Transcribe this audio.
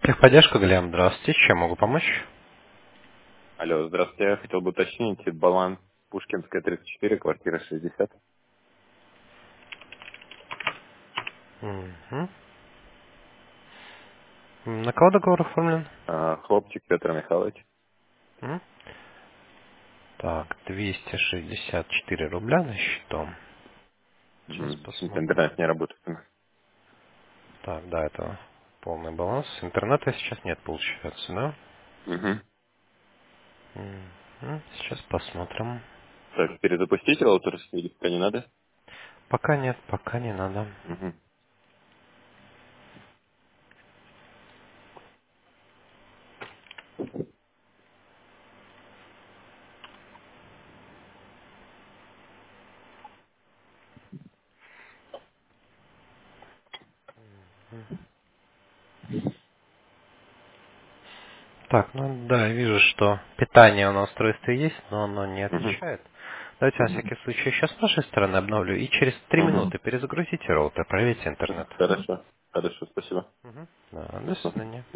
Техподдержка, Глеб, здравствуйте. Чем могу помочь? Алло, здравствуйте. Я хотел бы уточнить баланс Пушкинская, 34, квартира 60. Мгм. На кого договор оформлен? Хлопчик Петр Михайлович. М? Так, 264 рубля на счету. Сейчас Почему-то посмотрим. интернет не работает. Так, да, это полный баланс. Интернета сейчас нет, получается, да? Угу. Сейчас посмотрим. Так, перезапустить роутер или пока не надо? Пока нет, пока не надо. Угу. Так, ну да, я вижу, что питание на устройстве есть, но оно не Угу. отвечает. Давайте на всякий случай еще с нашей стороны обновлю. И через 3 Угу. минуты перезагрузите роутер, проверьте интернет. Хорошо. Хорошо, спасибо. Да, до свидания.